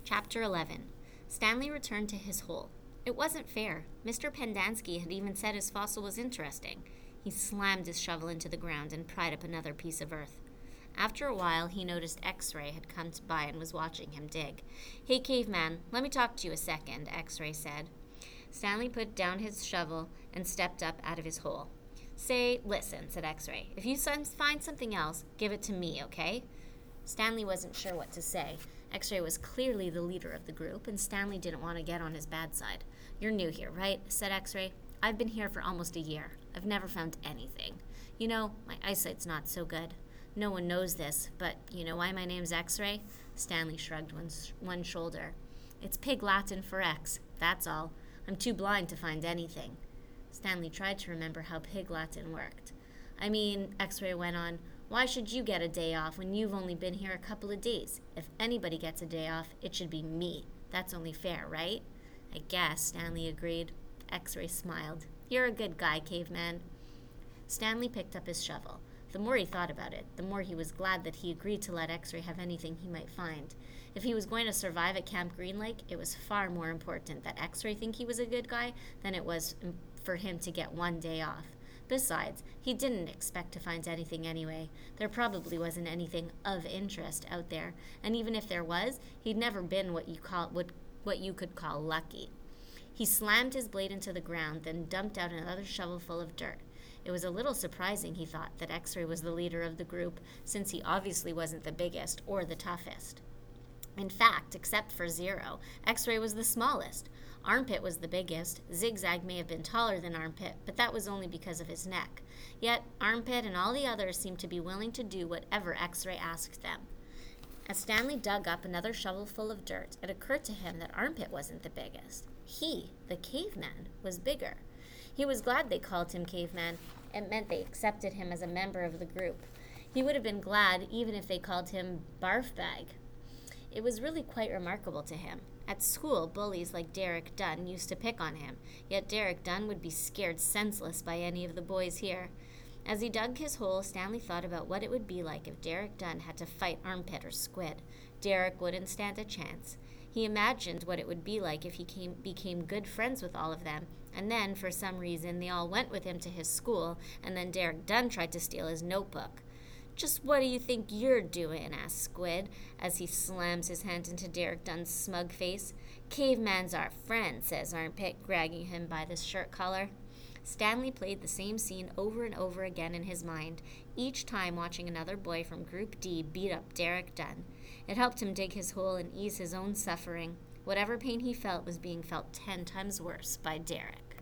Chapter 11. Stanley returned to his hole. It wasn't fair. Mr. Pendanski had even said his fossil was interesting. He slammed his shovel into the ground and pried up another piece of earth. After a while, he noticed X-Ray had come by and was watching him dig. "Hey, caveman, let me talk to you a second," X-Ray said. Stanley put down his shovel and stepped up out of his hole. "Say, listen," said X-Ray. "If you find something else, give it to me, okay?" Stanley wasn't sure what to say. X-Ray was clearly the leader of the group, and Stanley didn't want to get on his bad side. "You're new here, right?" said X-Ray. "I've been here for almost a year. I've never found anything. You know, my eyesight's not so good. No one knows this, but you know why my name's X-Ray?" Stanley shrugged one shoulder. "It's Pig Latin for X, that's all. I'm too blind to find anything." Stanley tried to remember how Pig Latin worked. "I mean," X-Ray went on, "why should you get a day off when you've only been here a couple of days? If anybody gets a day off, it should be me. That's only fair, right?" "I guess," Stanley agreed. X-Ray smiled. "You're a good guy, caveman." Stanley picked up his shovel. The more he thought about it, the more he was glad that he agreed to let X-Ray have anything he might find. If he was going to survive at Camp Green Lake, it was far more important that X-Ray think he was a good guy than it was for him to get one day off. Besides, he didn't expect to find anything anyway. There probably wasn't anything of interest out there, and even if there was, he'd never been what you could call lucky. He slammed his blade into the ground, then dumped out another shovelful of dirt. It was a little surprising, he thought, that X-Ray was the leader of the group, since he obviously wasn't the biggest or the toughest. In fact, except for Zero, X-Ray was the smallest. Armpit was the biggest. Zigzag may have been taller than Armpit, but that was only because of his neck. Yet Armpit and all the others seemed to be willing to do whatever X-Ray asked them. As Stanley dug up another shovelful of dirt, it occurred to him that Armpit wasn't the biggest. He, the caveman, was bigger. He was glad they called him caveman. It meant they accepted him as a member of the group. He would have been glad even if they called him Barfbag. It was really quite remarkable to him. At school, bullies like Derek Dunn used to pick on him, yet Derek Dunn would be scared senseless by any of the boys here. As he dug his hole, Stanley thought about what it would be like if Derek Dunn had to fight Armpit or Squid. Derek wouldn't stand a chance. He imagined what it would be like if he became good friends with all of them, and then, for some reason, they all went with him to his school, and then Derek Dunn tried to steal his notebook. "Just what do you think you're doing?" asked Squid, as he slams his hand into Derek Dunn's smug face. "Caveman's our friend," says Armpit, grabbing him by the shirt collar. Stanley played the same scene over and over again in his mind, each time watching another boy from Group D beat up Derek Dunn. It helped him dig his hole and ease his own suffering. Whatever pain he felt was being felt 10 times worse by Derek.